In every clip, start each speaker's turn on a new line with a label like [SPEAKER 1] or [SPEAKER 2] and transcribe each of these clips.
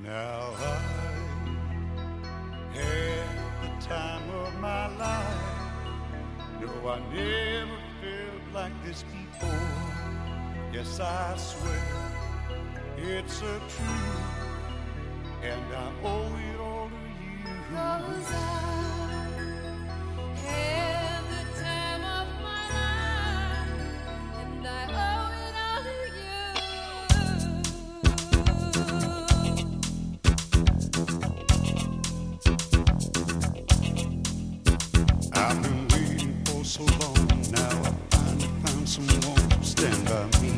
[SPEAKER 1] Now I had the time of my life. No, I never felt like this before. Yes, I swear it's a truth, and I owe it all to you.
[SPEAKER 2] 'Cause I had the time of my life, and I owe it all to you.
[SPEAKER 1] I've been waiting for so long. Now I finally found someone to stand by me.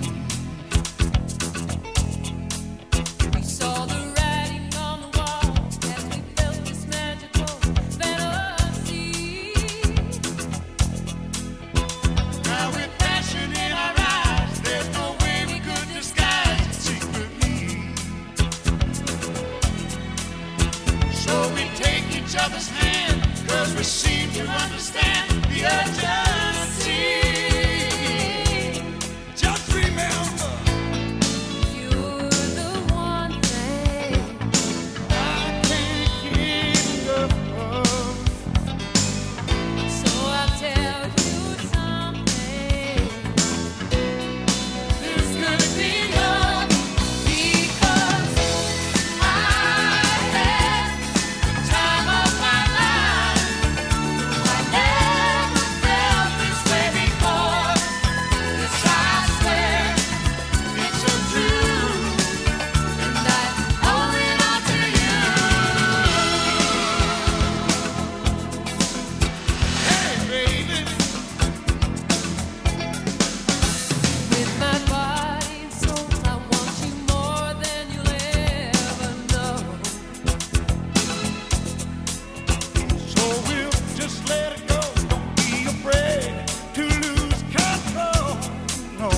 [SPEAKER 2] We saw the writing on the wall as we felt this magical fantasy.
[SPEAKER 1] Now with passion in our eyes, there's no way we could disguise it secretly. So we take each other's hand, 'cause we seem to understand the urgency. Just remember,
[SPEAKER 2] You're the one thing
[SPEAKER 1] I can't get enough of.
[SPEAKER 2] so I'll tell you something.
[SPEAKER 1] This could be love,
[SPEAKER 2] Because I had the time of my life. I never felt this way before. Yes, I swear
[SPEAKER 1] it's a truth.
[SPEAKER 2] and I owe it all to you.
[SPEAKER 1] Hey, baby.
[SPEAKER 2] With my body and soul, I want you more than you'll ever know.
[SPEAKER 1] So we'll just let it go. Don't be afraid to lose control. No,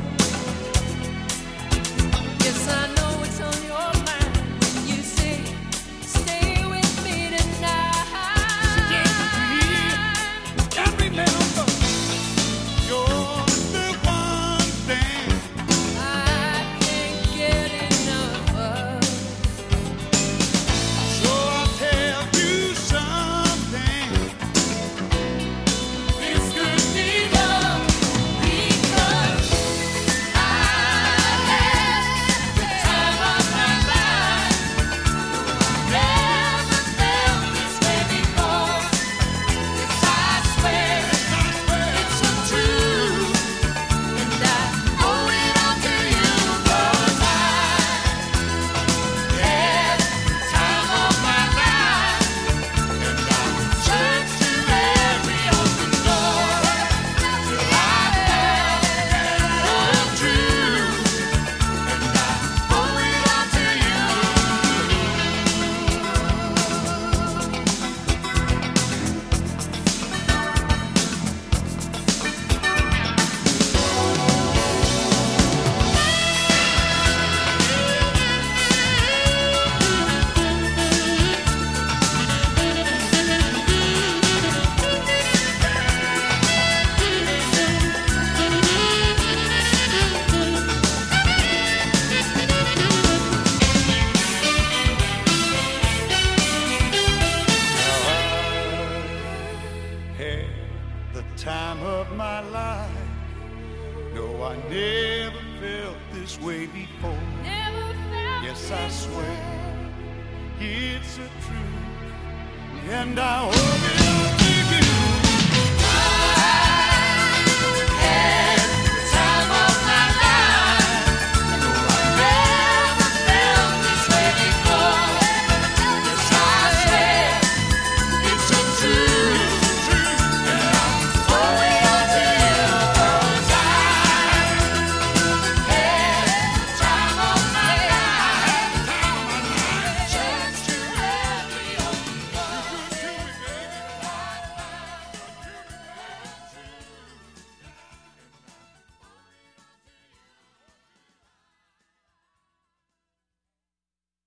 [SPEAKER 2] Yes, I know it's on your mind when you say, stay with me tonight.
[SPEAKER 1] and remember, you're the one thing
[SPEAKER 2] I can't get enough of.
[SPEAKER 1] So I'll tell you something. This could be love,
[SPEAKER 2] Because I had the time of my life. Never felt this way before. Yes, I swear it's a truth, and I owe it all to you. 'Cause I had the time of my life, and I searched to every open door till I found the truth, and I owe it all to you.
[SPEAKER 1] had the time of my life. No, I never felt this way before.
[SPEAKER 2] Never felt
[SPEAKER 1] Yes, I
[SPEAKER 2] this
[SPEAKER 1] swear
[SPEAKER 2] way.
[SPEAKER 1] it's a truth, and I owe it all